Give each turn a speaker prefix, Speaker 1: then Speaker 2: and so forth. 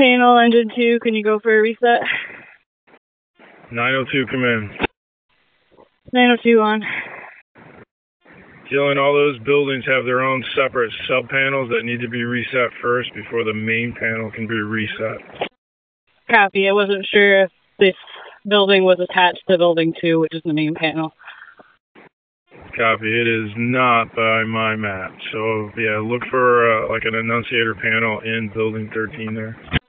Speaker 1: Panel engine 2, can you go for a reset?
Speaker 2: 902, come in.
Speaker 1: 902 on.
Speaker 2: Dylan, all those buildings have their own separate sub-panels that need to be reset first before the main panel can be reset.
Speaker 1: Copy. I wasn't sure if this building was attached to building 2, which is the main panel.
Speaker 2: Copy. It is not by my map. So, yeah, look for like an annunciator panel in building 13 there.